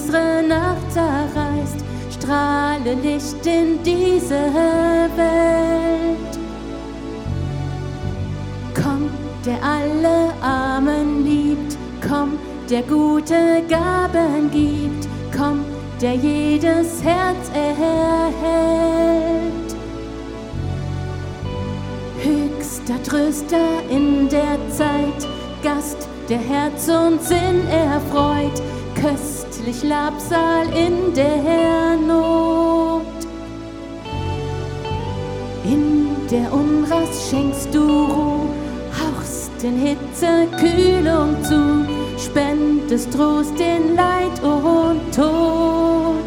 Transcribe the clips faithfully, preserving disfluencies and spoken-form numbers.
unsere Nacht zerreißt, strahle Licht in diese Welt. Komm, der alle Armen liebt, komm, der gute Gaben gibt, komm, der jedes Herz erhält. Höchster Tröster in der Zeit, Gast, der Herz und Sinn erfreut, köstlich Labsal in der Not. In der Unrast schenkst du Ruhe, hauchst in Hitze Kühlung zu, spendest Trost in Leid und Tod.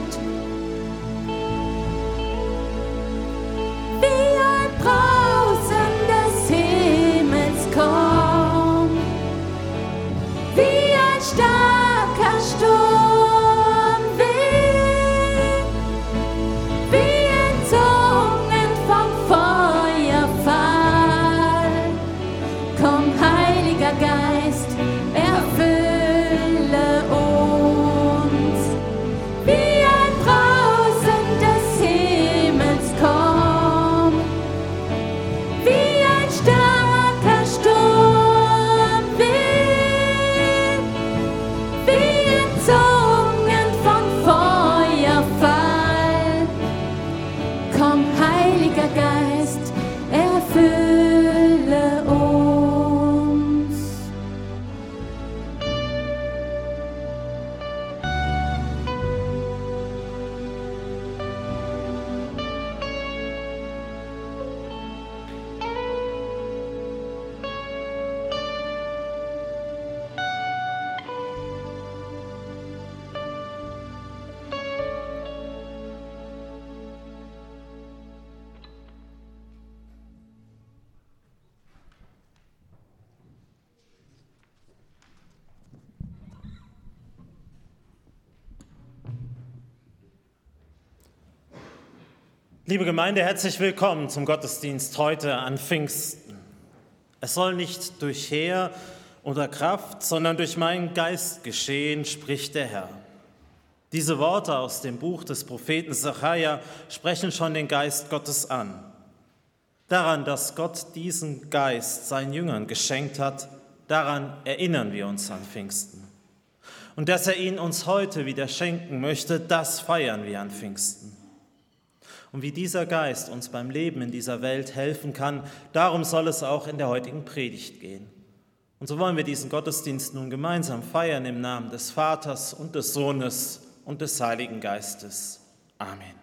Wie ein Brausen des Himmels komm, wie ein starker Sturm weht, wie in Zungen vom Feuerfall. Komm, Heiliger Geist, erfülle uns. Wie ein Brausen des Himmels komm, wie ein starker Sturm weht, wie in Zungen von Feuerfall. Komm, Heiliger Geist, erfülle uns. Liebe Gemeinde, herzlich willkommen zum Gottesdienst heute an Pfingsten. Es soll nicht durch Heer oder Kraft, sondern durch meinen Geist geschehen, spricht der Herr. Diese Worte aus dem Buch des Propheten Sacharja sprechen schon den Geist Gottes an. Daran, dass Gott diesen Geist seinen Jüngern geschenkt hat, daran erinnern wir uns an Pfingsten. Und dass er ihn uns heute wieder schenken möchte, das feiern wir an Pfingsten. Und wie dieser Geist uns beim Leben in dieser Welt helfen kann, darum soll es auch in der heutigen Predigt gehen. Und so wollen wir diesen Gottesdienst nun gemeinsam feiern im Namen des Vaters und des Sohnes und des Heiligen Geistes. Amen.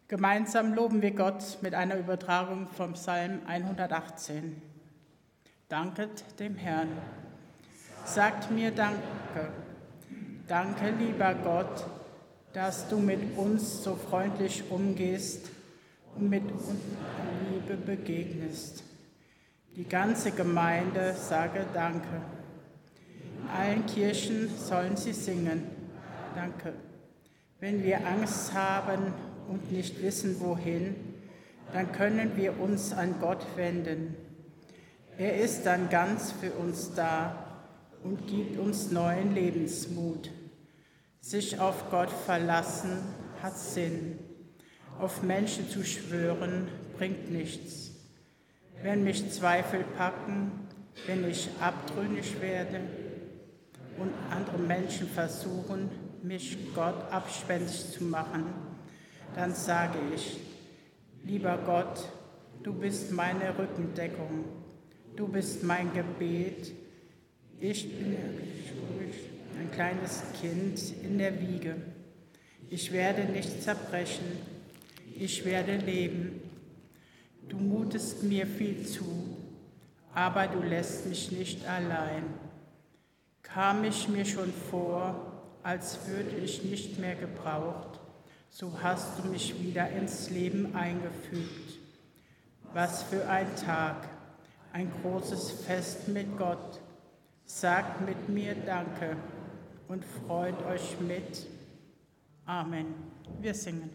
Gemeinsam loben wir Gott mit einer Übertragung vom Psalm hundertachtzehn. Danket dem Herrn. Sagt mir Danke. Danke, lieber Gott, dass du mit uns so freundlich umgehst und mit Liebe begegnest. Die ganze Gemeinde sage Danke. In allen Kirchen sollen sie singen. Danke. Wenn wir Angst haben und nicht wissen, wohin, dann können wir uns an Gott wenden. Er ist dann ganz für uns da und gibt uns neuen Lebensmut. Sich auf Gott verlassen hat Sinn. Auf Menschen zu schwören bringt nichts. Wenn mich Zweifel packen, wenn ich abtrünnig werde und andere Menschen versuchen, mich Gott abspenstig zu machen, dann sage ich, lieber Gott, du bist meine Rückendeckung, du bist mein Gebet, ich bin ein kleines Kind in der Wiege. Ich werde nicht zerbrechen, ich werde leben. Du mutest mir viel zu, aber du lässt mich nicht allein. Kam ich mir schon vor, als würde ich nicht mehr gebraucht, so hast du mich wieder ins Leben eingefügt. Was für ein Tag, ein großes Fest mit Gott. Sagt mit mir Danke und freut euch mit. Amen. Wir singen.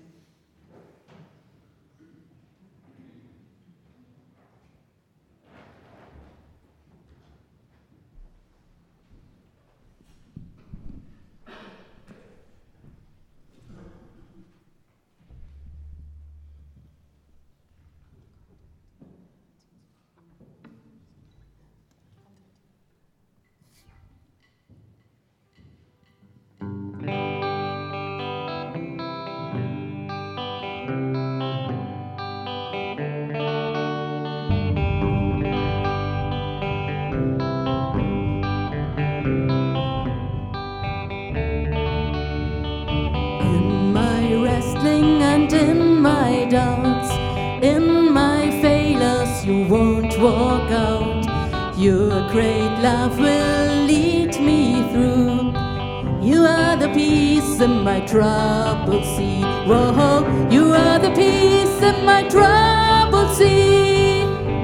And in my doubts, in my failures, you won't walk out. Your great love will lead me through. You are the peace in my troubled sea. Whoa, you are the peace in my troubled sea.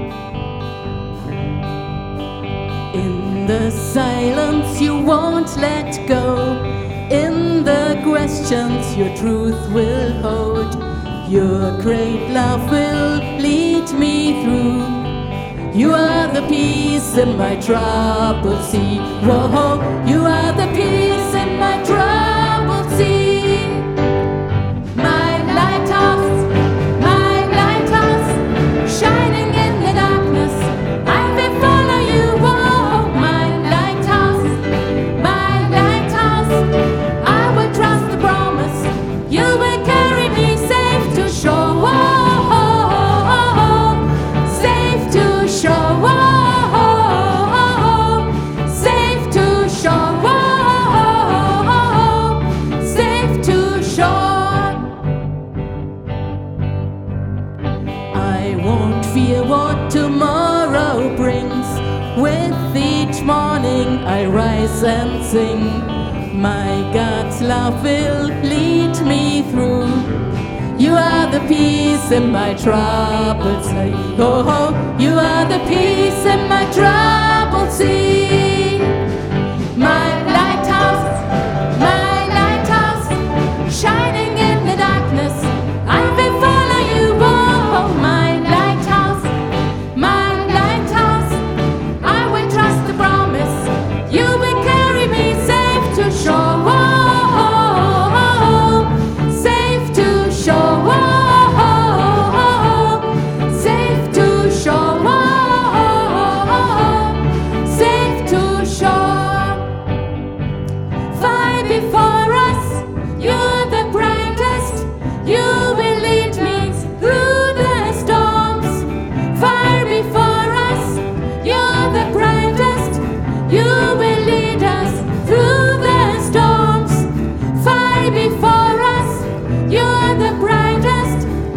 In the silence you won't let go. In the questions your truth will hold. Your great love will lead me through. You are the peace in my troubled sea. Whoa, you are the peace in my troubled sea. My lighthouse, my lighthouse, shining in the darkness, I will follow you. Whoa, my lighthouse, my lighthouse, I will trust the promise. You will carry me safe to shore. Whoa, safe to shore. Whoa, safe to shore. Whoa, safe to shore. I won't fear what tomorrow brings. With each morning I rise and sing. My God's love will lead me through. You are the peace in my troubled sea. Oh, oh, you are the peace in my troubled sea. My lighthouse, my lighthouse, shining in the darkness, I will follow you. Oh, my lighthouse, my lighthouse, I will trust the promise. You will carry me safe to shore. Whoa, safe to shore. Whoa, safe to shore. Whoa, safe to shore. Far before us, you're the brightest. You will lead me through the storms. Far before us, you're the brightest. You will lead us through the storms. Far before us, you're the brightest.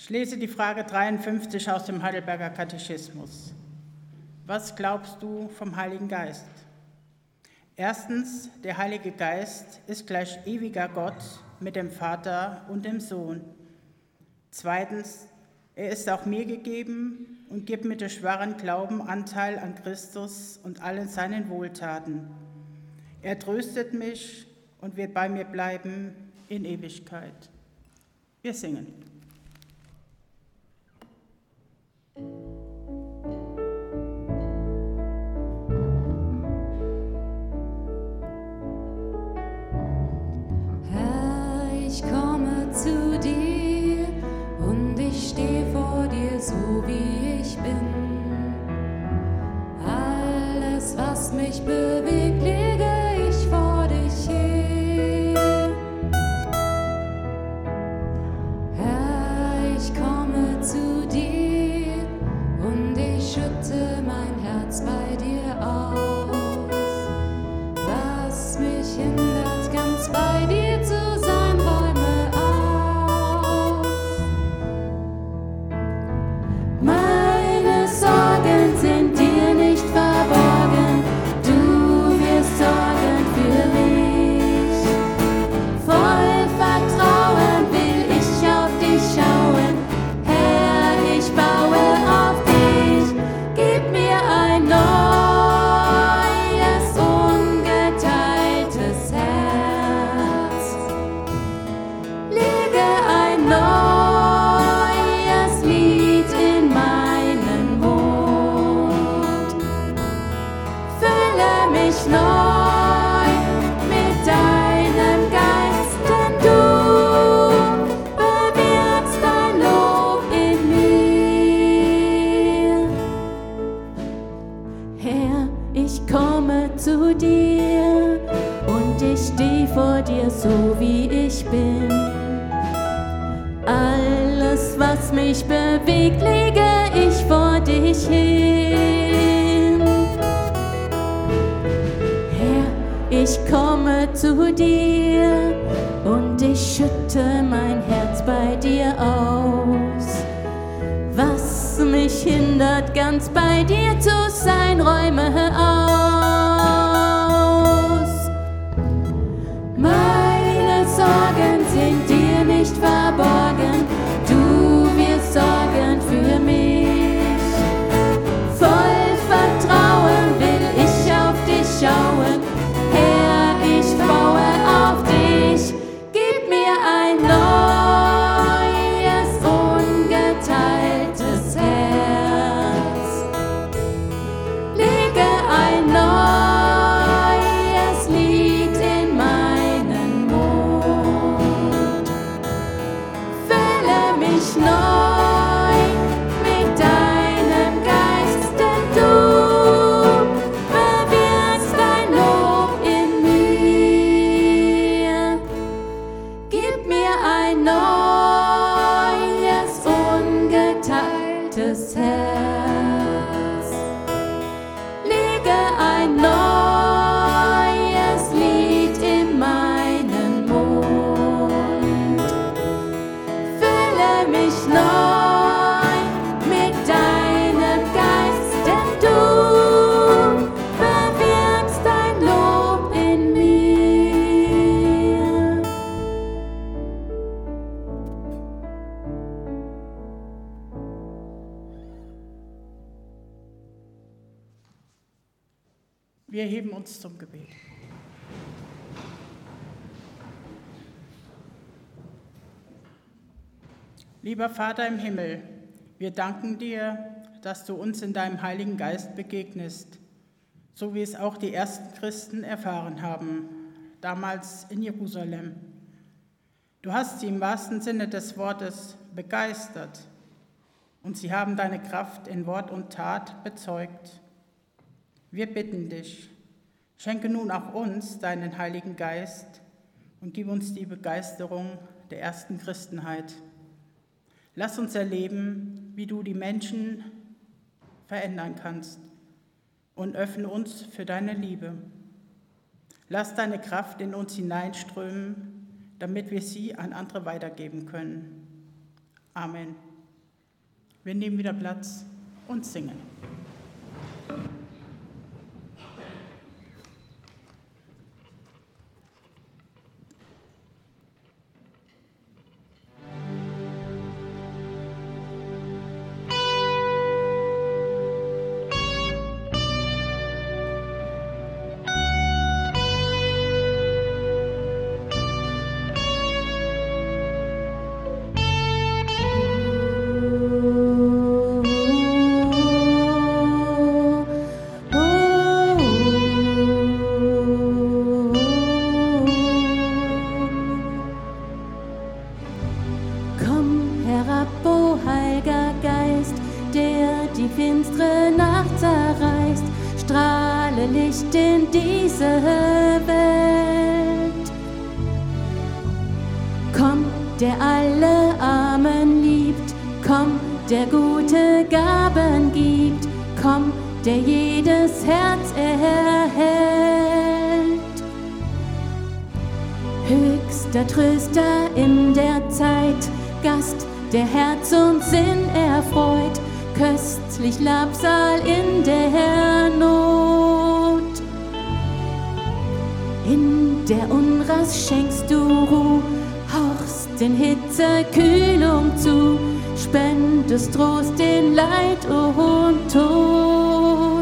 Ich lese die Frage dreiundfünfzig aus dem Heidelberger Katechismus. Was glaubst du vom Heiligen Geist? Erstens, der Heilige Geist ist gleich ewiger Gott mit dem Vater und dem Sohn. Zweitens, er ist auch mir gegeben und gibt mir durch wahren Glauben Anteil an Christus und allen seinen Wohltaten. Er tröstet mich und wird bei mir bleiben in Ewigkeit. Wir singen. Herr, ich komme zu dir und ich stehe vor dir so wie ich bin. Alles, was mich bewegt, lege ich vor dich hin. Herr, ich komme zu dir und ich schütte mein Herz bei dir aus. Was mich hindert, ganz bei dir zu sein, räume aus. Meine Sorgen sind dir nicht verborgen, du wirst sorgen für mich. Voll Vertrauen will ich auf dich schauen, Herr, ich baue auf dich. Gib mir ein neues, ungeteiltes Herz. Lege ein neues Lied in meinen Mund. Fülle mich neu mit deinem Geist, denn du bewirkst dein Lob in mir. Herr, ich komme zu dir und ich stehe vor dir so wie ich bin. Alles, was mich bewegt, lege ich vor dich hin. Herr, ich komme zu dir und ich schütte mein Herz bei dir aus. Was mich hindert, ganz bei dir zu sein, räume aus. Meine Sorgen sind dir nicht verborgen, du wirst sorgen für mich. Voll Vertrauen will ich auf dich schauen, Herr, ich baue auf dich. Gib mir ein neues, ungeteiltes Herz. Lege ein neues Lied in meinen Mund. Fülle mich neu mit deinem Geist, denn du bewirkst dein Lob in mir. Gib mir ein neues, ungeteiltes Herz. Lege ein neues Lied in meinen Mund. Fülle mich neu mit deinem Geist, denn du bewirkst dein Lob in mir. Wir heben uns zum Gebet. Lieber Vater im Himmel, wir danken dir, dass du uns in deinem Heiligen Geist begegnest, so wie es auch die ersten Christen erfahren haben, damals in Jerusalem. Du hast sie im wahrsten Sinne des Wortes begeistert und sie haben deine Kraft in Wort und Tat bezeugt. Wir bitten dich, schenke nun auch uns deinen Heiligen Geist und gib uns die Begeisterung der ersten Christenheit. Lass uns erleben, wie du die Menschen verändern kannst und öffne uns für deine Liebe. Lass deine Kraft in uns hineinströmen, damit wir sie an andere weitergeben können. Amen. Wir nehmen wieder Platz und singen. Licht in diese Welt. Komm, der alle Armen liebt, komm, der gute Gaben gibt, komm, der jedes Herz erhält. Höchster Tröster in der Zeit, Gast, der Herz und Sinn erfreut, köstlich Labsal in der Not. In der Unrast schenkst du Ruh, hauchst den Hitze Kühlung zu, spendest Trost in Leid und Tod.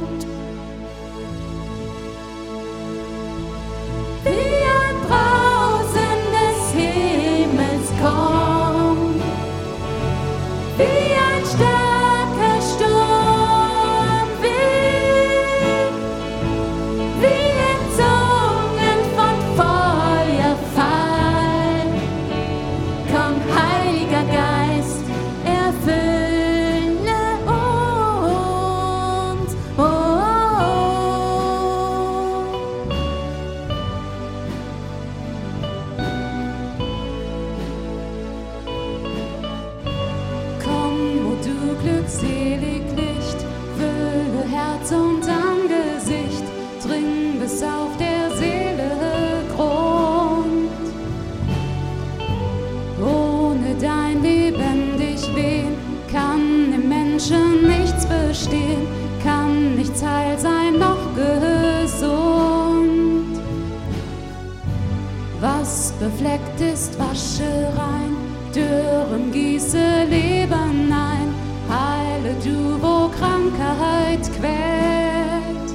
Wie ein Brausen des Himmels kommt, wie ein starker Sturm weht, wie in Zungen von Feuerfall. Komm, Heiliger Geist, erfülle uns. Oh, oh, komm, o du glückselig Licht, fülle Herz und Angesicht, dring bis auf der Seele Grund. Ohne dein lebendig Wehen kann im Menschen nichts bestehen, kann nichts heil sein, noch gesund. Was befleckt ist, wasche rein, Dürren gieße Leben ein, heile du, wo Krankheit quält.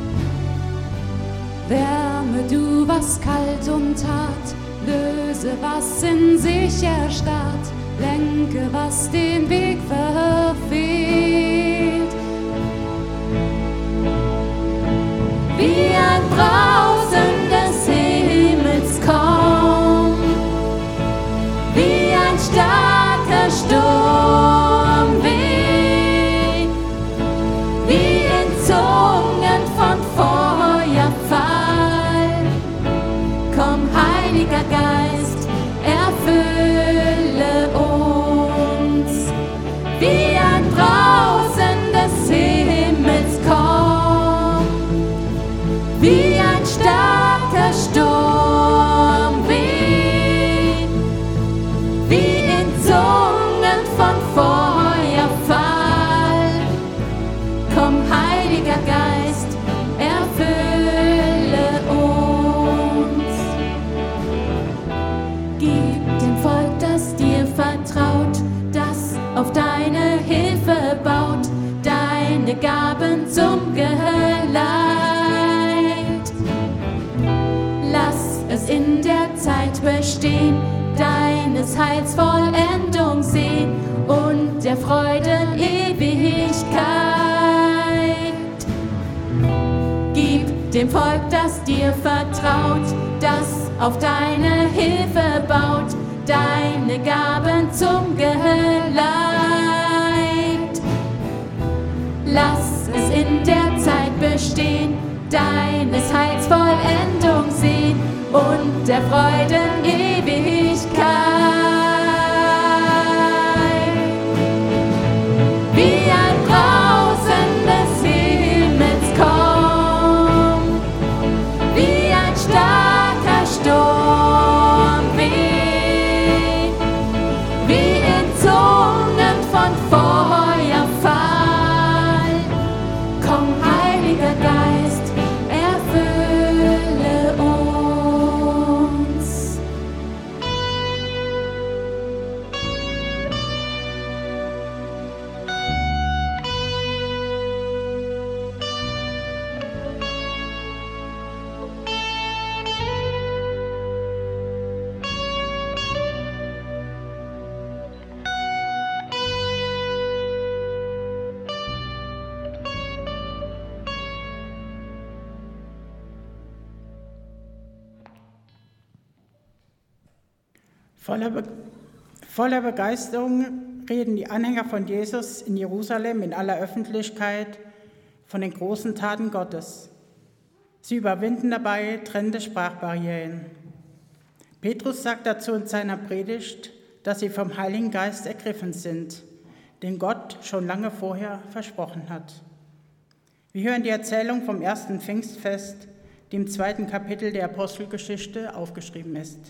Wärme du, was kalt und hart, löse, was in sich erstarrt, lenke, was den Weg verfehlt. Wie ein Brausen des Himmels komm, wie ein starker Sturm weht, wie in Zungen von Feuerfall. Komm, Heiliger Geist, erfülle uns. Wie ein Brausen des Himmels komm, wie ein starker Sturm weht, wie in Zungen von Feuerfall. Komm, Heiliger Geist, erfülle uns. Gib dem Volk, das dir vertraut, das auf deine Hilfe baut, deine Gaben zum Geleit. Lass es in der Zeit bestehen, deines Heils Vollendung sehen und der Freuden Ewigkeit. Gib dem Volk, das dir vertraut, das auf deine Hilfe baut, deine Gaben zum Geleit. Lass es in der Zeit bestehen, deines Heils Vollendung sehen und der Freuden Ewigkeit. Wie ein Brausen des Himmels komm, wie ein starker Sturm weht, wie in Zungen von Feuer. Voller, Be- voller Begeisterung reden die Anhänger von Jesus in Jerusalem in aller Öffentlichkeit von den großen Taten Gottes. Sie überwinden dabei trennende Sprachbarrieren. Petrus sagt dazu in seiner Predigt, dass sie vom Heiligen Geist ergriffen sind, den Gott schon lange vorher versprochen hat. Wir hören die Erzählung vom ersten Pfingstfest, die im zweiten Kapitel der Apostelgeschichte aufgeschrieben ist.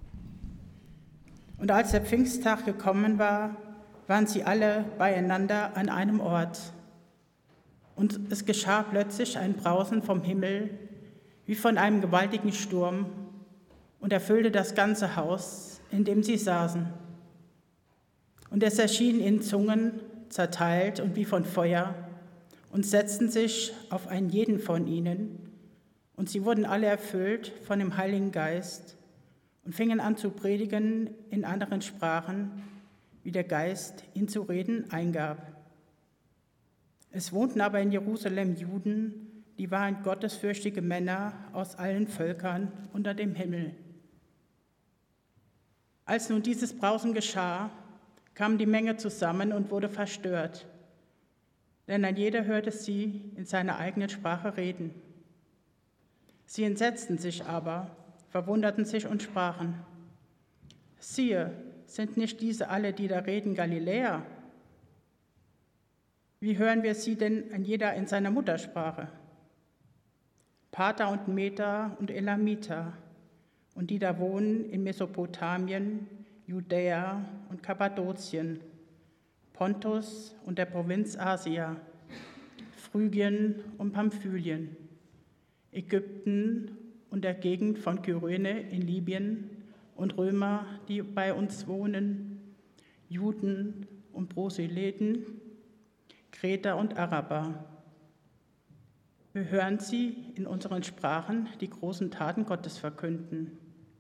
Und als der Pfingsttag gekommen war, waren sie alle beieinander an einem Ort. Und es geschah plötzlich ein Brausen vom Himmel, wie von einem gewaltigen Sturm, und erfüllte das ganze Haus, in dem sie saßen. Und es erschienen ihnen Zungen, zerteilt und wie von Feuer, und setzten sich auf einen jeden von ihnen. Und sie wurden alle erfüllt von dem Heiligen Geist und fingen an zu predigen in anderen Sprachen, wie der Geist ihnen zu reden eingab. Es wohnten aber in Jerusalem Juden, die waren gottesfürchtige Männer aus allen Völkern unter dem Himmel. Als nun dieses Brausen geschah, kam die Menge zusammen und wurde verstört, denn ein jeder hörte sie in seiner eigenen Sprache reden. Sie entsetzten sich aber, verwunderten sich und sprachen: Siehe, sind nicht diese alle, die da reden, Galiläer? Wie hören wir sie denn ein jeder in seiner Muttersprache? Parther und Meter und Elamiter und die da wohnen in Mesopotamien, Judäa und Kappadokien, Pontus und der Provinz Asia, Phrygien und Pamphylien, Ägypten und der Gegend von Kyrene in Libyen und Römer, die bei uns wohnen, Juden und Proselyten, Kreter und Araber. Wir hören sie in unseren Sprachen die großen Taten Gottes verkünden.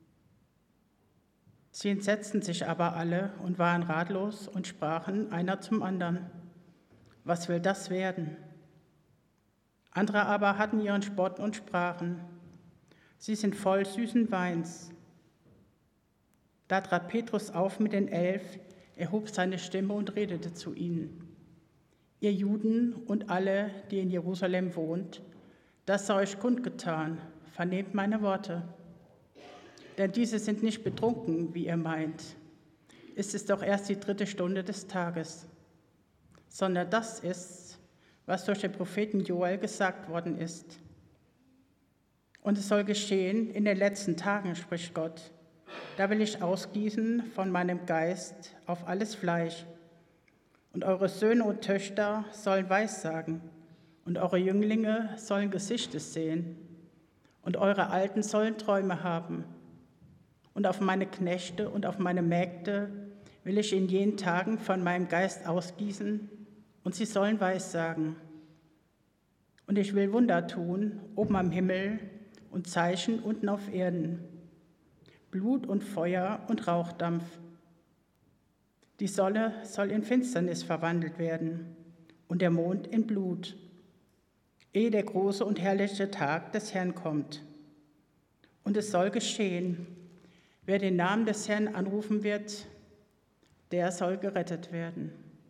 Sie entsetzten sich aber alle und waren ratlos und sprachen einer zum anderen: Was will das werden? Andere aber hatten ihren Spott und sprachen: Sie sind voll süßen Weins. Da trat Petrus auf mit den Elf, erhob seine Stimme und redete zu ihnen: Ihr Juden und alle, die in Jerusalem wohnt, das sei euch kundgetan, vernehmt meine Worte. Denn diese sind nicht betrunken, wie ihr meint. Es ist doch erst die dritte Stunde des Tages. Sondern das ist, was durch den Propheten Joel gesagt worden ist. Und es soll geschehen in den letzten Tagen, spricht Gott. Da will ich ausgießen von meinem Geist auf alles Fleisch. Und eure Söhne und Töchter sollen Weissagen, und eure Jünglinge sollen Gesichtes sehen, und eure Alten sollen Träume haben. Und auf meine Knechte und auf meine Mägde will ich in jenen Tagen von meinem Geist ausgießen, und sie sollen Weissagen. Und ich will Wunder tun, oben am Himmel, und Zeichen unten auf Erden, Blut und Feuer und Rauchdampf. Die Sonne soll in Finsternis verwandelt werden und der Mond in Blut, ehe der große und herrliche Tag des Herrn kommt. Und es soll geschehen, wer den Namen des Herrn anrufen wird, der soll gerettet werden.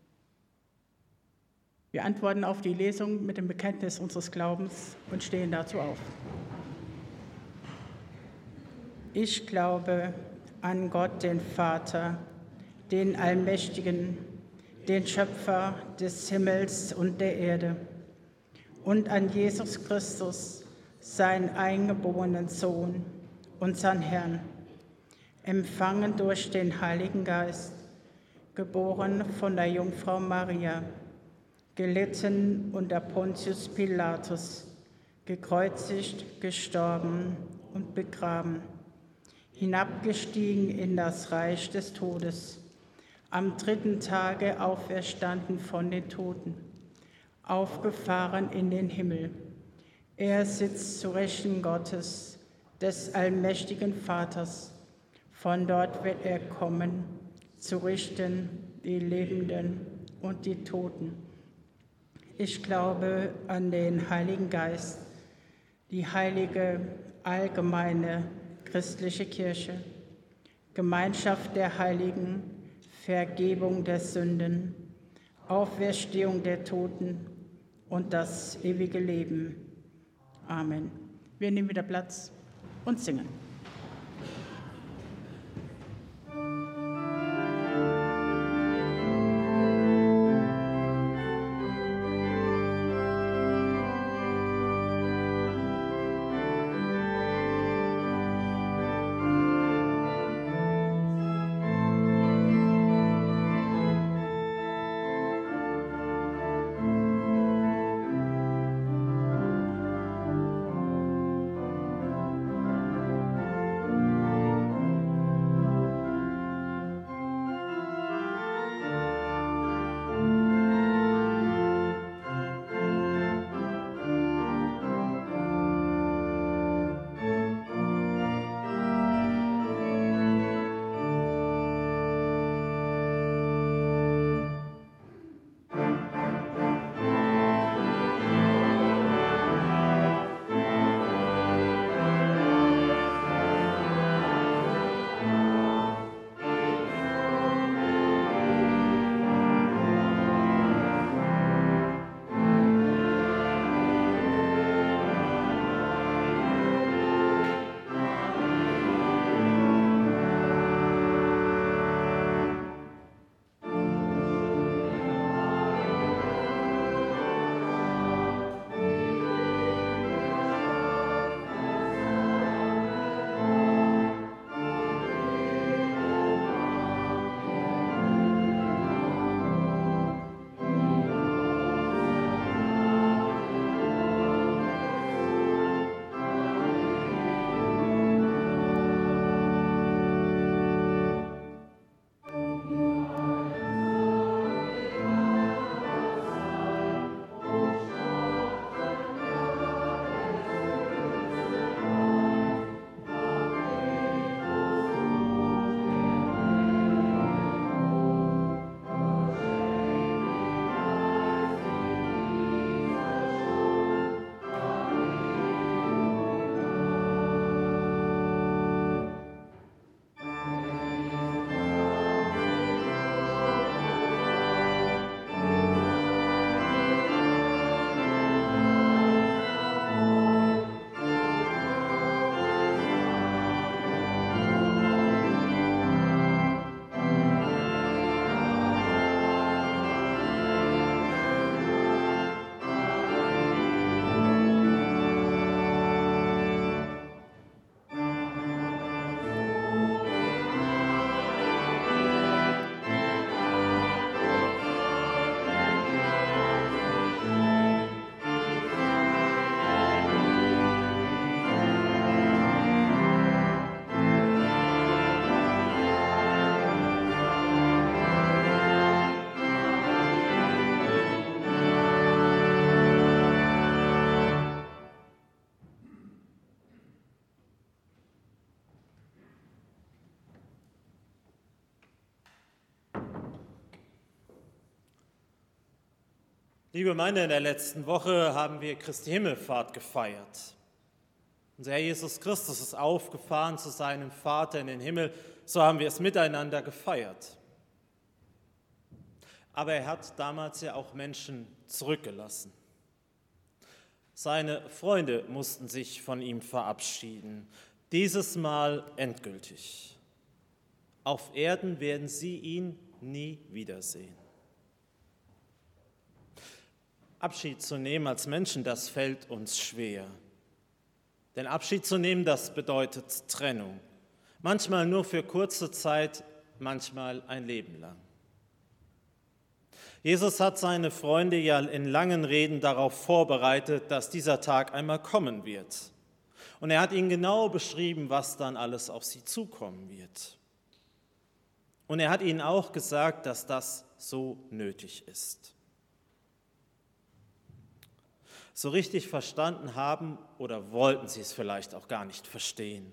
Wir antworten auf die Lesung mit dem Bekenntnis unseres Glaubens und stehen dazu auf. Ich glaube an Gott, den Vater, den Allmächtigen, den Schöpfer des Himmels und der Erde, und an Jesus Christus, seinen eingeborenen Sohn, unseren Herrn, empfangen durch den Heiligen Geist, geboren von der Jungfrau Maria, gelitten unter Pontius Pilatus, gekreuzigt, gestorben und begraben, hinabgestiegen in das Reich des Todes, am dritten Tage auferstanden von den Toten, aufgefahren in den Himmel. Er sitzt zu Rechten Gottes, des allmächtigen Vaters. Von dort wird er kommen, zu richten die Lebenden und die Toten. Ich glaube an den Heiligen Geist, die heilige, allgemeine, christliche Kirche, Gemeinschaft der Heiligen, Vergebung der Sünden, Auferstehung der Toten und das ewige Leben. Amen. Wir nehmen wieder Platz und singen. Liebe Gemeinde, in der letzten Woche haben wir Christi Himmelfahrt gefeiert. Unser Herr Jesus Christus ist aufgefahren zu seinem Vater in den Himmel, so haben wir es miteinander gefeiert. Aber er hat damals ja auch Menschen zurückgelassen. Seine Freunde mussten sich von ihm verabschieden, dieses Mal endgültig. Auf Erden werden sie ihn nie wiedersehen. Abschied zu nehmen als Menschen, das fällt uns schwer. Denn Abschied zu nehmen, das bedeutet Trennung. Manchmal nur für kurze Zeit, manchmal ein Leben lang. Jesus hat seine Freunde ja in langen Reden darauf vorbereitet, dass dieser Tag einmal kommen wird. Und er hat ihnen genau beschrieben, was dann alles auf sie zukommen wird. Und er hat ihnen auch gesagt, dass das so nötig ist. So richtig verstanden haben oder wollten sie es vielleicht auch gar nicht verstehen.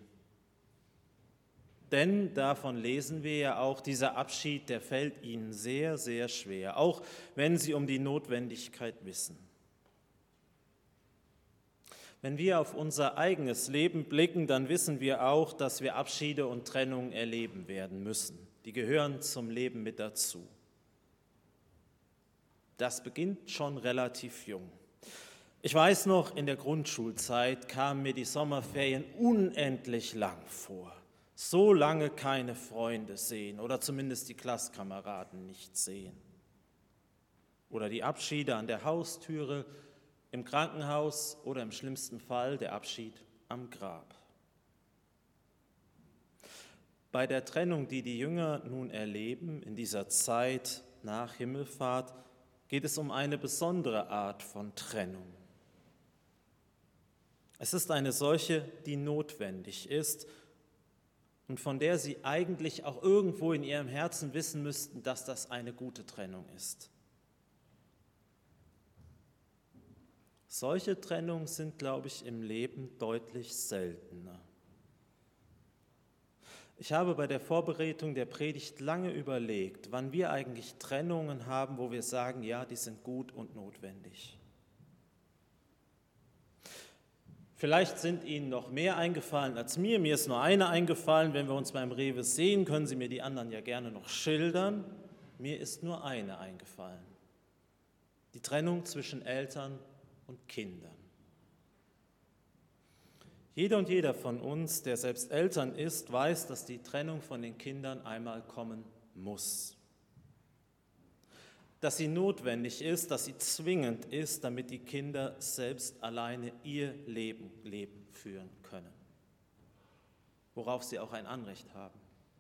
Denn davon lesen wir ja auch, dieser Abschied, der fällt ihnen sehr, sehr schwer, auch wenn sie um die Notwendigkeit wissen. Wenn wir auf unser eigenes Leben blicken, dann wissen wir auch, dass wir Abschiede und Trennungen erleben werden müssen. Die gehören zum Leben mit dazu. Das beginnt schon relativ jung. Ich weiß noch, in der Grundschulzeit kamen mir die Sommerferien unendlich lang vor. So lange keine Freunde sehen oder zumindest die Klasskameraden nicht sehen. Oder die Abschiede an der Haustüre, im Krankenhaus oder im schlimmsten Fall der Abschied am Grab. Bei der Trennung, die die Jünger nun erleben in dieser Zeit nach Himmelfahrt, geht es um eine besondere Art von Trennung. Es ist eine solche, die notwendig ist und von der sie eigentlich auch irgendwo in ihrem Herzen wissen müssten, dass das eine gute Trennung ist. Solche Trennungen sind, glaube ich, im Leben deutlich seltener. Ich habe bei der Vorbereitung der Predigt lange überlegt, wann wir eigentlich Trennungen haben, wo wir sagen, ja, die sind gut und notwendig. Vielleicht sind Ihnen noch mehr eingefallen als mir. Mir ist nur eine eingefallen. Wenn wir uns beim Rewe sehen, können Sie mir die anderen ja gerne noch schildern. Mir ist nur eine eingefallen. Die Trennung zwischen Eltern und Kindern. Jeder und jeder von uns, der selbst Eltern ist, weiß, dass die Trennung von den Kindern einmal kommen muss. Dass sie notwendig ist, dass sie zwingend ist, damit die Kinder selbst alleine ihr Leben, Leben führen können, worauf sie auch ein Anrecht haben.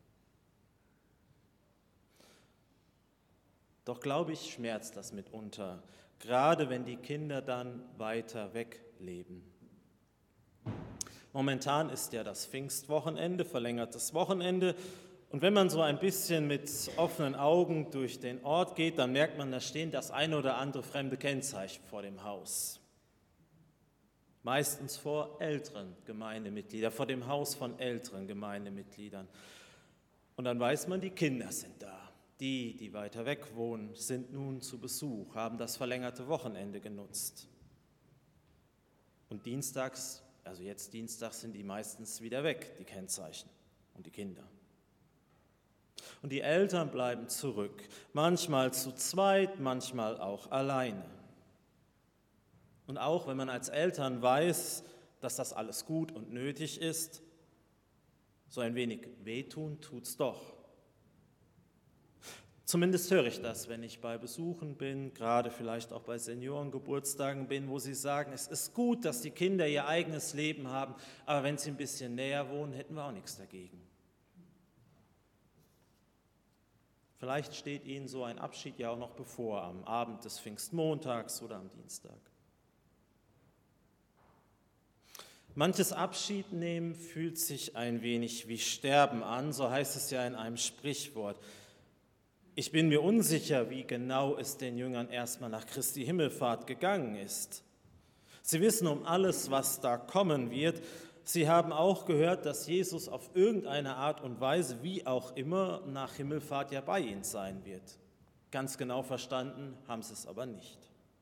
Doch glaube ich, schmerzt das mitunter, gerade wenn die Kinder dann weiter weg leben. Momentan ist ja das Pfingstwochenende, verlängertes Wochenende. Und wenn man so ein bisschen mit offenen Augen durch den Ort geht, dann merkt man, da stehen das eine oder andere fremde Kennzeichen vor dem Haus. Meistens vor älteren Gemeindemitgliedern, vor dem Haus von älteren Gemeindemitgliedern. Und dann weiß man, die Kinder sind da. Die, die weiter weg wohnen, sind nun zu Besuch, haben das verlängerte Wochenende genutzt. Und dienstags, also jetzt dienstags, sind die meistens wieder weg, die Kennzeichen und die Kinder. Und die Eltern bleiben zurück, manchmal zu zweit, manchmal auch alleine. Und auch wenn man als Eltern weiß, dass das alles gut und nötig ist, so ein wenig wehtun tut's doch. Zumindest höre ich das, wenn ich bei Besuchen bin, gerade vielleicht auch bei Seniorengeburtstagen bin, wo sie sagen, es ist gut, dass die Kinder ihr eigenes Leben haben, aber wenn sie ein bisschen näher wohnen, hätten wir auch nichts dagegen. Vielleicht steht Ihnen so ein Abschied ja auch noch bevor, am Abend des Pfingstmontags oder am Dienstag. Manches Abschiednehmen fühlt sich ein wenig wie Sterben an, so heißt es ja in einem Sprichwort. Ich bin mir unsicher, wie genau es den Jüngern erstmal nach Christi Himmelfahrt gegangen ist. Sie wissen um alles, was da kommen wird. Sie haben auch gehört, dass Jesus auf irgendeine Art und Weise, wie auch immer, nach Himmelfahrt ja bei ihnen sein wird. Ganz genau verstanden haben sie es aber nicht.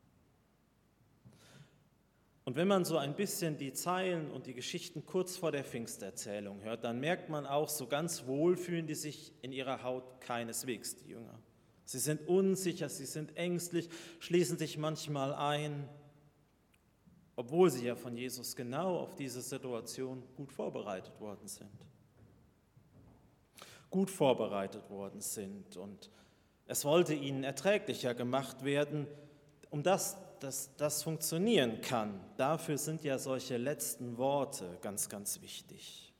Und wenn man so ein bisschen die Zeilen und die Geschichten kurz vor der Pfingsterzählung hört, dann merkt man auch, so ganz wohl fühlen die sich in ihrer Haut keineswegs, die Jünger. Sie sind unsicher, sie sind ängstlich, schließen sich manchmal ein, obwohl sie ja von Jesus genau auf diese Situation gut vorbereitet worden sind. Gut vorbereitet worden sind und es wollte ihnen erträglicher gemacht werden, um das dass das funktionieren kann. Dafür sind ja solche letzten Worte ganz, ganz wichtig.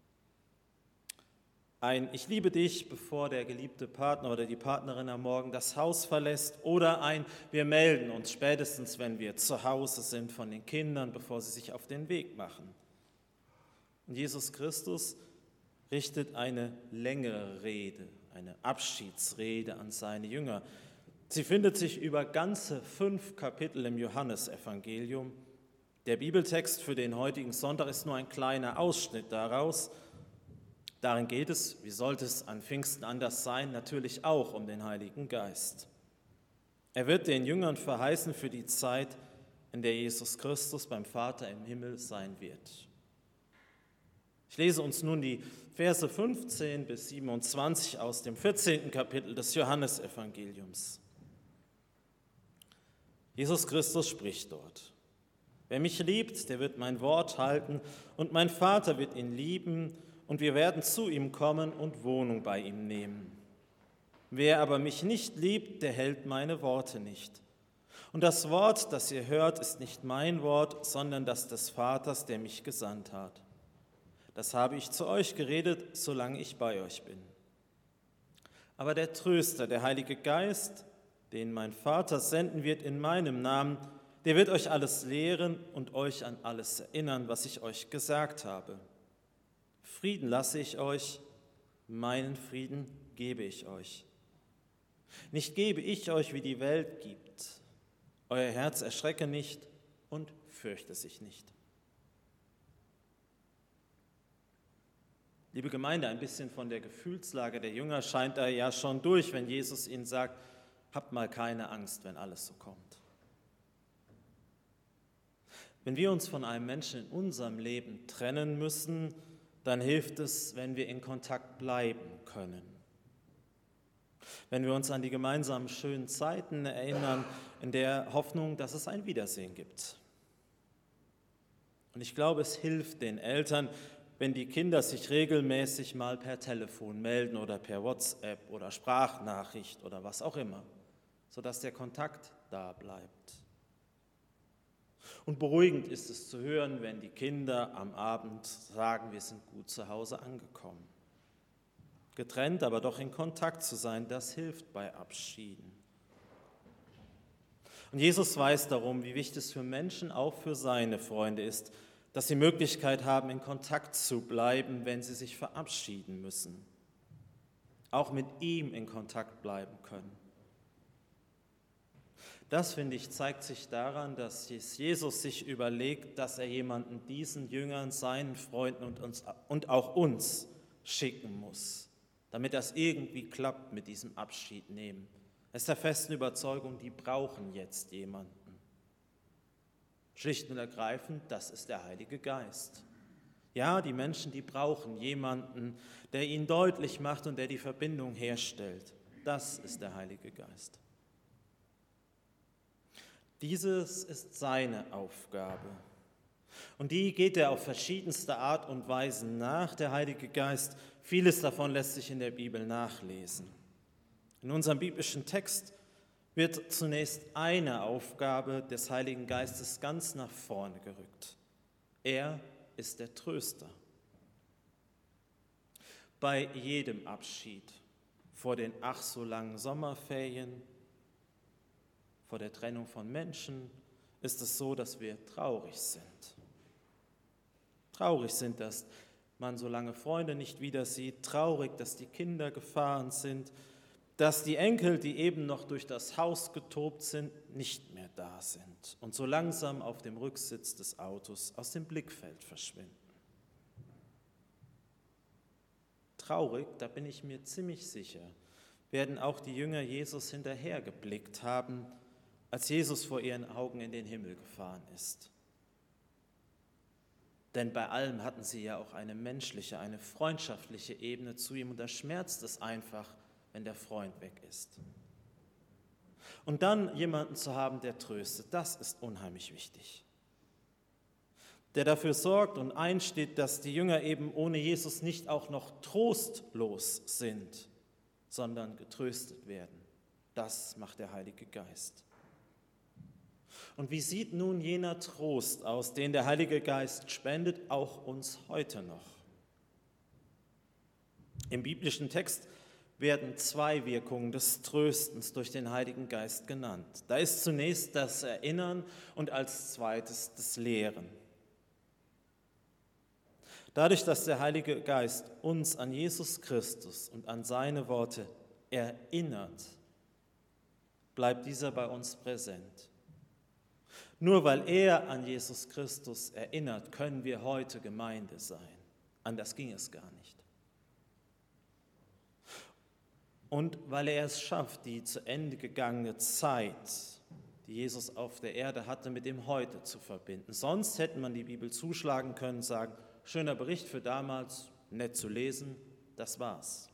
Ein Ich liebe dich, bevor der geliebte Partner oder die Partnerin am Morgen das Haus verlässt, oder ein Wir melden uns spätestens, wenn wir zu Hause sind, von den Kindern, bevor sie sich auf den Weg machen. Und Jesus Christus richtet eine längere Rede, eine Abschiedsrede an seine Jünger. Sie findet sich über ganze fünf Kapitel im Johannesevangelium. Der Bibeltext für den heutigen Sonntag ist nur ein kleiner Ausschnitt daraus. Darin geht es, wie sollte es an Pfingsten anders sein, natürlich auch um den Heiligen Geist. Er wird den Jüngern verheißen für die Zeit, in der Jesus Christus beim Vater im Himmel sein wird. Ich lese uns nun die Verse fünfzehn bis siebenundzwanzig aus dem vierzehnten Kapitel des Johannesevangeliums. Jesus Christus spricht dort: Wer mich liebt, der wird mein Wort halten, und mein Vater wird ihn lieben, und wir werden zu ihm kommen und Wohnung bei ihm nehmen. Wer aber mich nicht liebt, der hält meine Worte nicht. Und das Wort, das ihr hört, ist nicht mein Wort, sondern das des Vaters, der mich gesandt hat. Das habe ich zu euch geredet, solange ich bei euch bin. Aber der Tröster, der Heilige Geist, den mein Vater senden wird in meinem Namen, der wird euch alles lehren und euch an alles erinnern, was ich euch gesagt habe. Frieden lasse ich euch, meinen Frieden gebe ich euch. Nicht gebe ich euch, wie die Welt gibt. Euer Herz erschrecke nicht und fürchte sich nicht. Liebe Gemeinde, ein bisschen von der Gefühlslage der Jünger scheint da ja schon durch, wenn Jesus ihnen sagt: Habt mal keine Angst, wenn alles so kommt. Wenn wir uns von einem Menschen in unserem Leben trennen müssen, dann hilft es, wenn wir in Kontakt bleiben können. Wenn wir uns an die gemeinsamen schönen Zeiten erinnern, in der Hoffnung, dass es ein Wiedersehen gibt. Und ich glaube, es hilft den Eltern, wenn die Kinder sich regelmäßig mal per Telefon melden oder per WhatsApp oder Sprachnachricht oder was auch immer, sodass der Kontakt da bleibt. Und beruhigend ist es zu hören, wenn die Kinder am Abend sagen, wir sind gut zu Hause angekommen. Getrennt, aber doch in Kontakt zu sein, das hilft bei Abschieden. Und Jesus weiß darum, wie wichtig es für Menschen, auch für seine Freunde ist, dass sie Möglichkeit haben, in Kontakt zu bleiben, wenn sie sich verabschieden müssen. Auch mit ihm in Kontakt bleiben können. Das, finde ich, zeigt sich daran, dass Jesus sich überlegt, dass er jemanden diesen Jüngern, seinen Freunden und, uns, und auch uns schicken muss, damit das irgendwie klappt mit diesem Abschied nehmen. Er ist der festen Überzeugung, die brauchen jetzt jemanden. Schlicht und ergreifend, das ist der Heilige Geist. Ja, die Menschen, die brauchen jemanden, der ihnen deutlich macht und der die Verbindung herstellt. Das ist der Heilige Geist. Dieses ist seine Aufgabe. Und die geht er auf verschiedenste Art und Weise nach, der Heilige Geist. Vieles davon lässt sich in der Bibel nachlesen. In unserem biblischen Text wird zunächst eine Aufgabe des Heiligen Geistes ganz nach vorne gerückt. Er ist der Tröster. Bei jedem Abschied vor den ach so langen Sommerferien, vor der Trennung von Menschen, ist es so, dass wir traurig sind. Traurig sind, dass man so lange Freunde nicht wieder sieht, traurig, dass die Kinder gefahren sind, dass die Enkel, die eben noch durch das Haus getobt sind, nicht mehr da sind und so langsam auf dem Rücksitz des Autos aus dem Blickfeld verschwinden. Traurig, da bin ich mir ziemlich sicher, werden auch die Jünger Jesus hinterhergeblickt haben, als Jesus vor ihren Augen in den Himmel gefahren ist. Denn bei allem hatten sie ja auch eine menschliche, eine freundschaftliche Ebene zu ihm und da schmerzt es einfach, wenn der Freund weg ist. Und dann jemanden zu haben, der tröstet, das ist unheimlich wichtig. Der dafür sorgt und einsteht, dass die Jünger eben ohne Jesus nicht auch noch trostlos sind, sondern getröstet werden. Das macht der Heilige Geist. Und wie sieht nun jener Trost aus, den der Heilige Geist spendet, auch uns heute noch? Im biblischen Text werden zwei Wirkungen des Tröstens durch den Heiligen Geist genannt. Da ist zunächst das Erinnern und als zweites das Lehren. Dadurch, dass der Heilige Geist uns an Jesus Christus und an seine Worte erinnert, bleibt dieser bei uns präsent. Nur weil er an Jesus Christus erinnert, können wir heute Gemeinde sein. Anders ging es gar nicht. Und weil er es schafft, die zu Ende gegangene Zeit die Jesus auf der Erde hatte, mit dem Heute zu verbinden. Sonst hätte man die Bibel zuschlagen können, sagen, schöner Bericht für damals, nett zu lesen, das war's.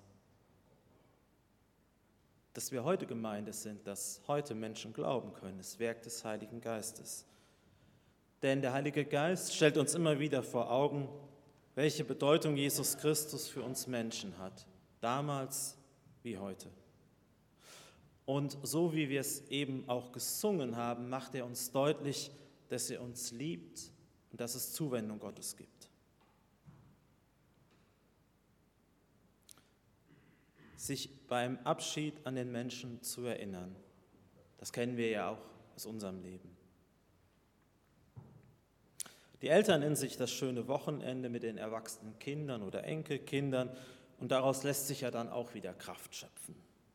Dass wir heute Gemeinde sind, dass heute Menschen glauben können, ist Werk des Heiligen Geistes. Denn der Heilige Geist stellt uns immer wieder vor Augen, welche Bedeutung Jesus Christus für uns Menschen hat, damals wie heute. Und so wie wir es eben auch gesungen haben, macht er uns deutlich, dass er uns liebt und dass es Zuwendung Gottes gibt. Sich beim Abschied an den Menschen zu erinnern, das kennen wir ja auch aus unserem Leben. Die Eltern nennen sich das schöne Wochenende mit den erwachsenen Kindern oder Enkelkindern und daraus lässt sich ja dann auch wieder Kraft schöpfen.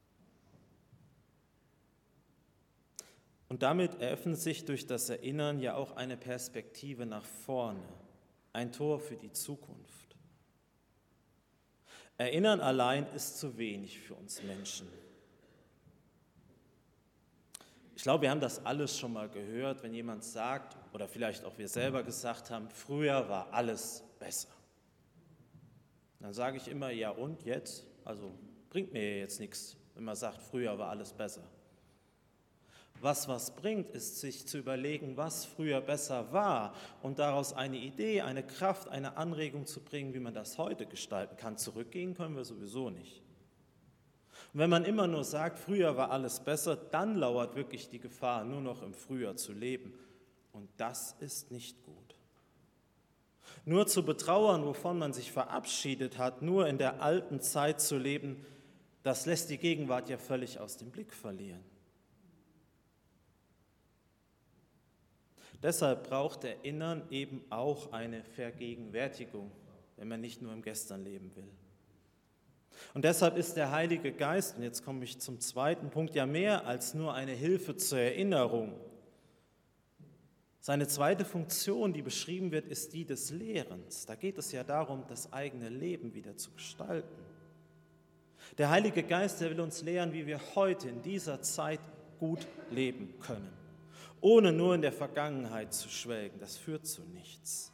Und damit eröffnet sich durch das Erinnern ja auch eine Perspektive nach vorne, ein Tor für die Zukunft. Erinnern allein ist zu wenig für uns Menschen. Ich glaube, wir haben das alles schon mal gehört, wenn jemand sagt, oder vielleicht auch wir selber gesagt haben, früher war alles besser. Dann sage ich immer, ja und jetzt? Also bringt mir jetzt nichts, wenn man sagt, früher war alles besser. Was was bringt, ist sich zu überlegen, was früher besser war und daraus eine Idee, eine Kraft, eine Anregung zu bringen, wie man das heute gestalten kann. Zurückgehen können wir sowieso nicht. Und wenn man immer nur sagt, früher war alles besser, dann lauert wirklich die Gefahr, nur noch im Früher zu leben. Und das ist nicht gut. Nur zu betrauern, wovon man sich verabschiedet hat, nur in der alten Zeit zu leben, das lässt die Gegenwart ja völlig aus dem Blick verlieren. Deshalb braucht Erinnern eben auch eine Vergegenwärtigung, wenn man nicht nur im Gestern leben will. Und deshalb ist der Heilige Geist, und jetzt komme ich zum zweiten Punkt, ja mehr als nur eine Hilfe zur Erinnerung. Seine zweite Funktion, die beschrieben wird, ist die des Lehrens. Da geht es ja darum, das eigene Leben wieder zu gestalten. Der Heilige Geist, der will uns lehren, wie wir heute in dieser Zeit gut leben können, ohne nur in der Vergangenheit zu schwelgen. Das führt zu nichts.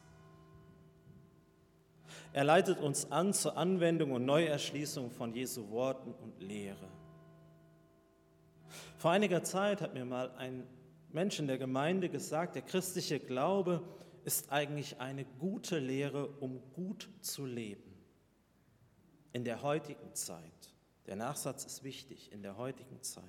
Er leitet uns an zur Anwendung und Neuerschließung von Jesu Worten und Lehre. Vor einiger Zeit hat mir mal ein Mensch in der Gemeinde gesagt, der christliche Glaube ist eigentlich eine gute Lehre, um gut zu leben. In der heutigen Zeit. Der Nachsatz ist wichtig, in der heutigen Zeit.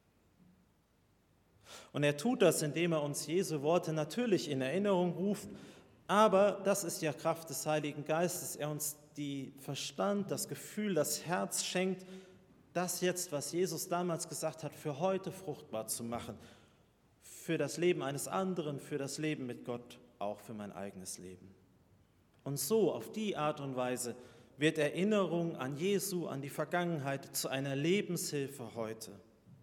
Und er tut das, indem er uns Jesu Worte natürlich in Erinnerung ruft, aber das ist ja Kraft des Heiligen Geistes, er uns die Verstand, das Gefühl, das Herz schenkt, das jetzt, was Jesus damals gesagt hat, für heute fruchtbar zu machen, für das Leben eines anderen, für das Leben mit Gott, auch für mein eigenes Leben. Und so, auf die Art und Weise, wird Erinnerung an Jesu, an die Vergangenheit zu einer Lebenshilfe heute.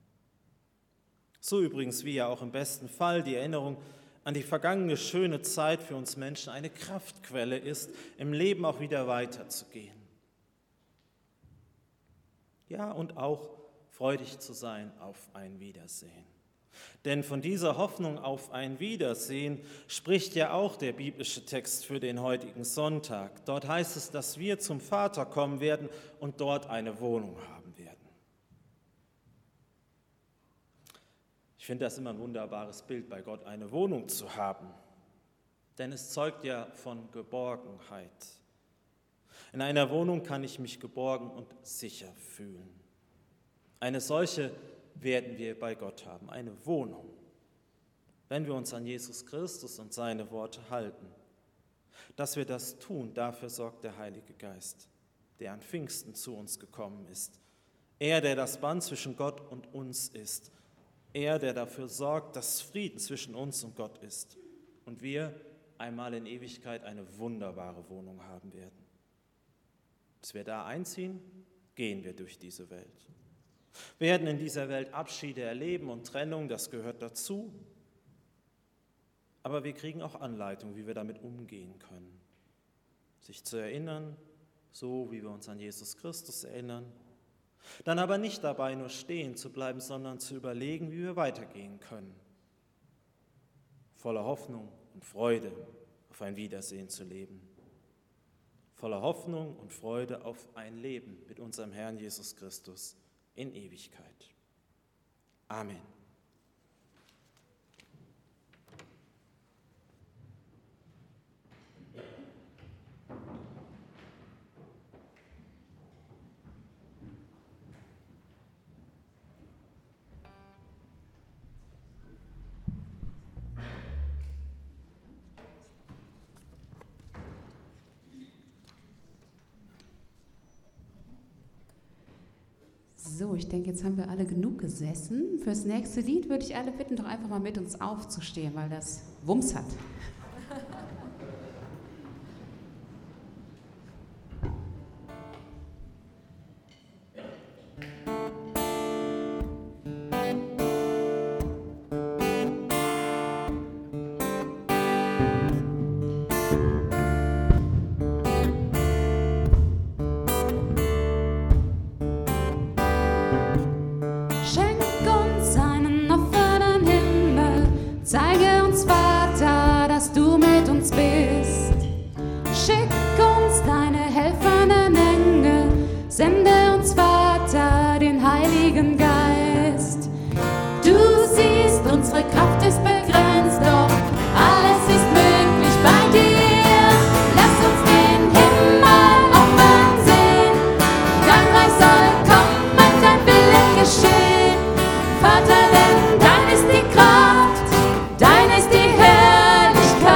So übrigens wie ja auch im besten Fall die Erinnerung an die vergangene schöne Zeit für uns Menschen eine Kraftquelle ist, im Leben auch wieder weiterzugehen. Ja, und auch freudig zu sein auf ein Wiedersehen. Denn von dieser Hoffnung auf ein Wiedersehen spricht ja auch der biblische Text für den heutigen Sonntag. Dort heißt es, dass wir zum Vater kommen werden und dort eine Wohnung haben werden. Ich finde das immer ein wunderbares Bild, bei Gott eine Wohnung zu haben, denn es zeugt ja von Geborgenheit. In einer Wohnung kann ich mich geborgen und sicher fühlen. Eine solche werden wir bei Gott haben, eine Wohnung, wenn wir uns an Jesus Christus und seine Worte halten. Dass wir das tun, dafür sorgt der Heilige Geist, der an Pfingsten zu uns gekommen ist. Er, der das Band zwischen Gott und uns ist. Er, der dafür sorgt, dass Frieden zwischen uns und Gott ist und wir einmal in Ewigkeit eine wunderbare Wohnung haben werden. Bis wir da einziehen, gehen wir durch diese Welt. Wir werden in dieser Welt Abschiede erleben und Trennung, das gehört dazu. Aber wir kriegen auch Anleitung, wie wir damit umgehen können. Sich zu erinnern, so wie wir uns an Jesus Christus erinnern. Dann aber nicht dabei nur stehen zu bleiben, sondern zu überlegen, wie wir weitergehen können. voller Hoffnung und Freude auf ein Wiedersehen zu leben. Voller Hoffnung und Freude auf ein Leben mit unserem Herrn Jesus Christus in Ewigkeit. Amen. So, ich denke, jetzt haben wir alle genug gesessen. Fürs nächste Lied würde ich alle bitten, doch einfach mal mit uns aufzustehen, weil das Wumms hat. Zeige uns, Vater, dass du mit uns bist. Schick uns deine helfenden Engel. Sende uns, Vater, den Heiligen Geist. Du siehst, unsere Kraft ist begrenzt, doch alles ist möglich bei dir. Lass uns den Himmel offen sehen. Dein Reich soll kommen, dein Wille geschehen. Vater, denn dein ist die Kraft. Dein ist die Herrlichkeit.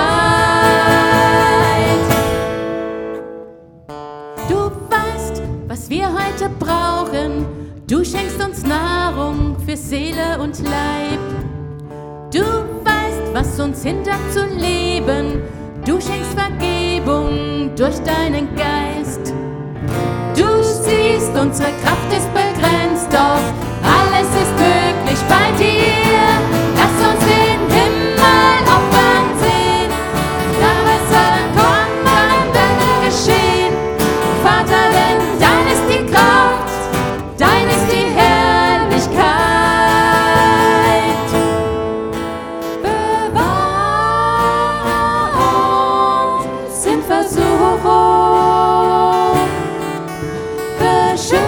Du weißt, was wir heute brauchen. Du schenkst uns Nahrung für Seele und Leib. Du weißt, was uns hindert zu leben. Du schenkst Vergebung durch deinen Geist. Du siehst, unsere Kraft ist begrenzt, doch alles ist möglich bei dir. Lass uns den Himmel offen sehen. Dabei soll kommen, dein Wille geschehen. Vater, denn dein ist die Kraft, dein ist die Herrlichkeit. Bewahre uns in Versuchung. Beschütze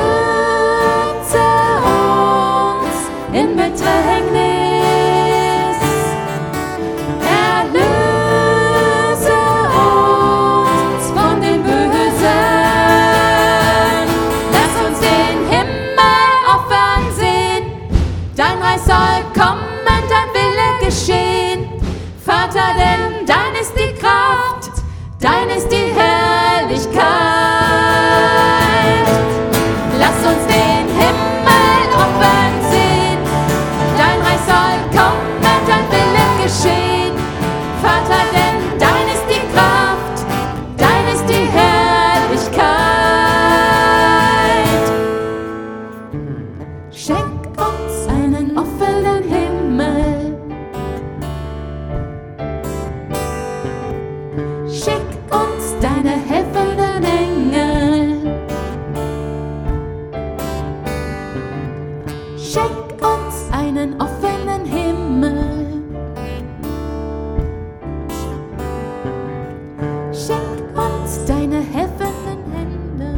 uns in Bedrängnis. Soll kommen, dein Wille geschehen. Vater, denn dein ist die Kraft, dein ist die Herrlichkeit. Lass uns den Himmel offen sehen. Dein Reich soll kommen, dein Wille geschehen. Vater, denn dein ist die Kraft, dein ist die Herrlichkeit. Schenk uns einen offenen Himmel. Schick uns deine helfenden Engel. Schenk uns einen offenen Himmel. Schenk uns deine helfenden Hände.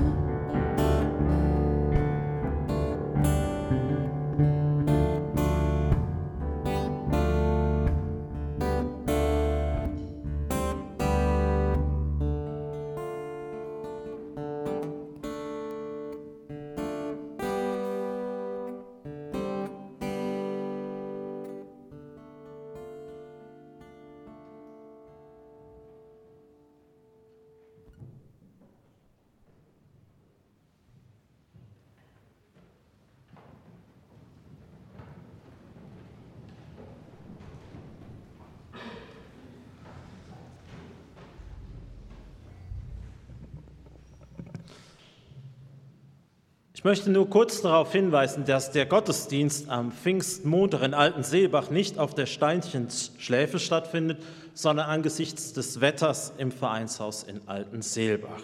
Ich möchte nur kurz darauf hinweisen, dass der Gottesdienst am Pfingstmontag in Altenseelbach nicht auf der Steinchenschläfe stattfindet, sondern angesichts des Wetters im Vereinshaus in Altenseelbach.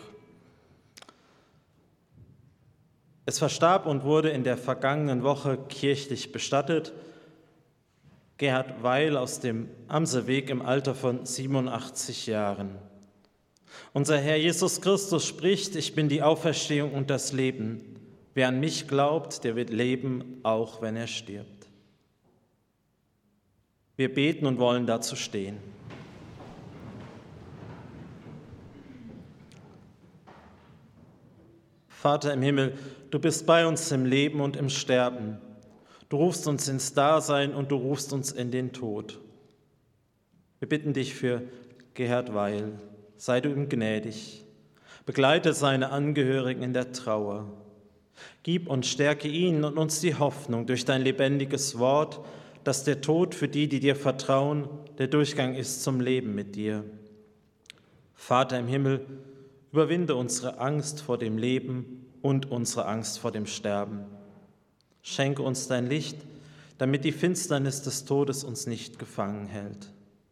Es verstarb und wurde in der vergangenen Woche kirchlich bestattet Gerhard Weil aus dem Amseweg im Alter von siebenundachtzig Jahren. Unser Herr Jesus Christus spricht, ich bin die Auferstehung und das Leben. Wer an mich glaubt, der wird leben, auch wenn er stirbt. Wir beten und wollen dazu stehen. Vater im Himmel, du bist bei uns im Leben und im Sterben. Du rufst uns ins Dasein und du rufst uns in den Tod. Wir bitten dich für Gerhard Weil, sei du ihm gnädig, begleite seine Angehörigen in der Trauer. Gib und stärke ihn und uns die Hoffnung durch dein lebendiges Wort, dass der Tod für die, die dir vertrauen, der Durchgang ist zum Leben mit dir. Vater im Himmel, überwinde unsere Angst vor dem Leben und unsere Angst vor dem Sterben. Schenke uns dein Licht, damit die Finsternis des Todes uns nicht gefangen hält.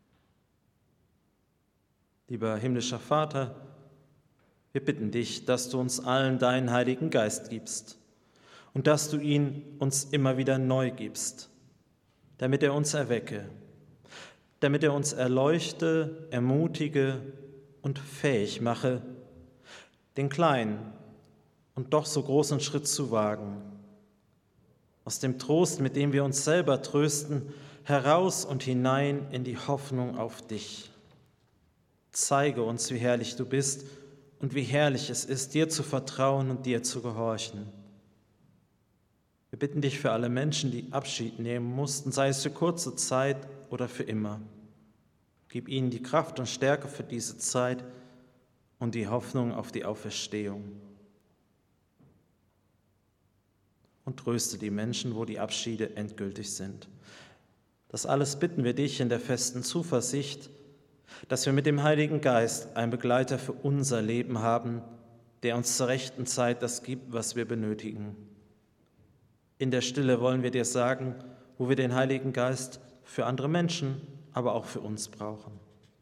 Lieber himmlischer Vater, wir bitten dich, dass du uns allen deinen Heiligen Geist gibst und dass du ihn uns immer wieder neu gibst, damit er uns erwecke, damit er uns erleuchte, ermutige und fähig mache, den kleinen und doch so großen Schritt zu wagen, aus dem Trost, mit dem wir uns selber trösten, heraus und hinein in die Hoffnung auf dich. Zeige uns, wie herrlich du bist und wie herrlich es ist, dir zu vertrauen und dir zu gehorchen. Wir bitten dich für alle Menschen, die Abschied nehmen mussten, sei es für kurze Zeit oder für immer. Gib ihnen die Kraft und Stärke für diese Zeit und die Hoffnung auf die Auferstehung. Und tröste die Menschen, wo die Abschiede endgültig sind. Das alles bitten wir dich in der festen Zuversicht, dass wir mit dem Heiligen Geist einen Begleiter für unser Leben haben, der uns zur rechten Zeit das gibt, was wir benötigen. In der Stille wollen wir dir sagen, wo wir den Heiligen Geist für andere Menschen, aber auch für uns brauchen.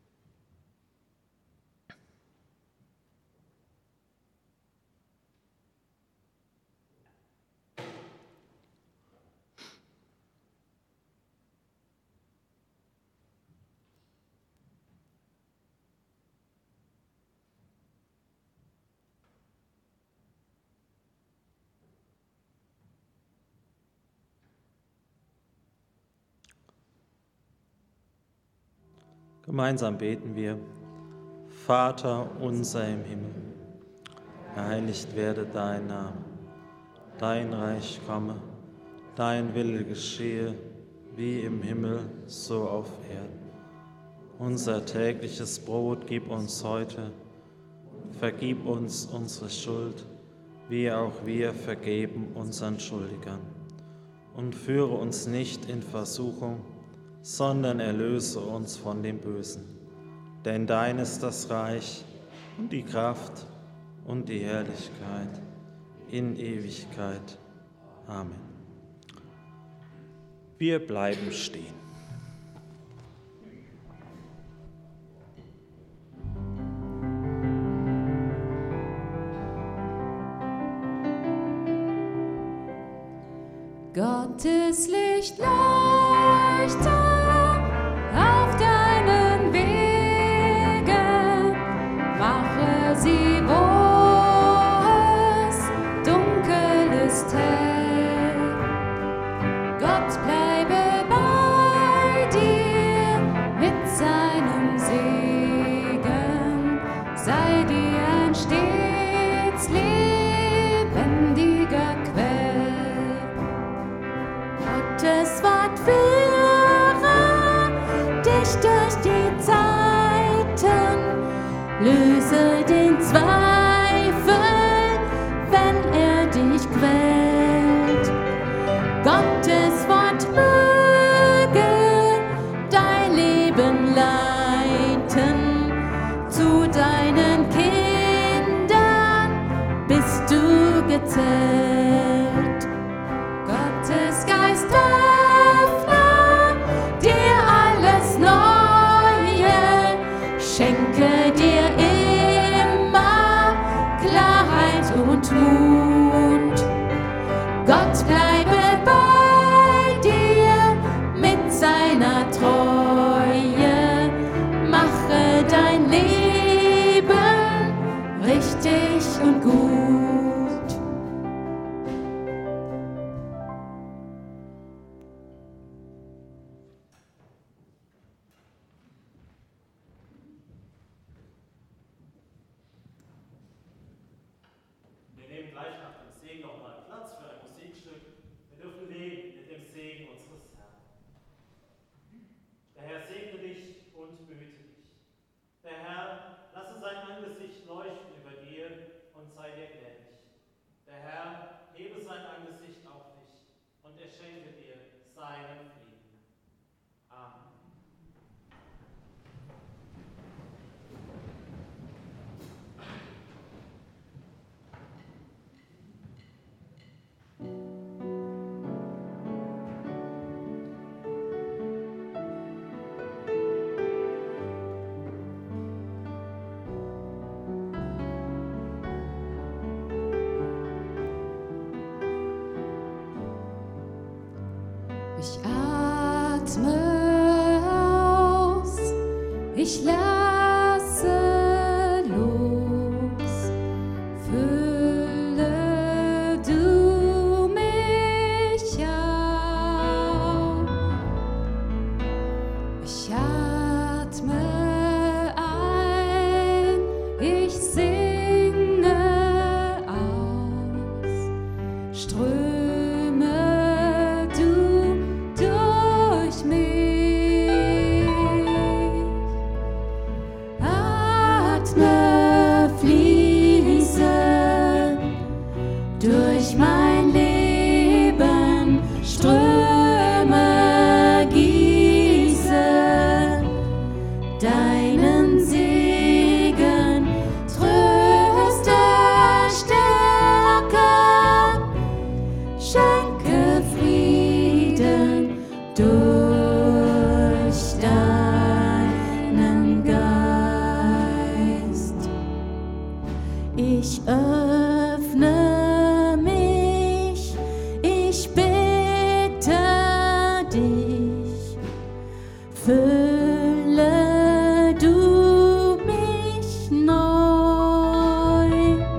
Gemeinsam beten wir: Vater unser im Himmel, geheiligt werde dein Name, dein Reich komme, dein Wille geschehe, wie im Himmel, so auf Erden. Unser tägliches Brot gib uns heute, vergib uns unsere Schuld, wie auch wir vergeben unseren Schuldigern. Und führe uns nicht in Versuchung, sondern erlöse uns von dem Bösen. Denn dein ist das Reich und die Kraft und die Herrlichkeit in Ewigkeit. Amen. Wir bleiben stehen. Gottes Licht leuchtet auf deinen Wegen, mache sie, wo es dunkel ist, hell. Gott bleibe bei dir mit seinem Segen, sei dir ein stets lebendiger Quell. Gottes Wort führe dich durch die Zeiten, löse den Zweifel, wenn er dich quält. Gottes Wort möge dein Leben leiten, zu deinen Kindern bist du gezählt. Gottes Geist Ich atme aus, ich lasse los, fülle du mich auf. Ich atme ein, ich singe aus, ströme du durch mich. Atme, fließe durch mein Leben, Ströme gieße deinen Segen, tröste, stärke, schenke Frieden durch deinen Geist. Ich öffne mich, ich bitte dich, fülle du mich neu.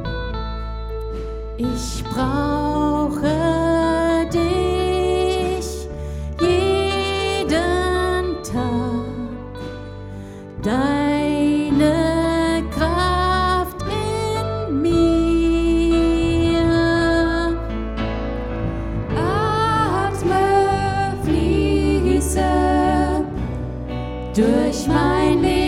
Ich brauche dich jeden Tag, deine Kraft in mir. Atme, fließe durch mein Leben.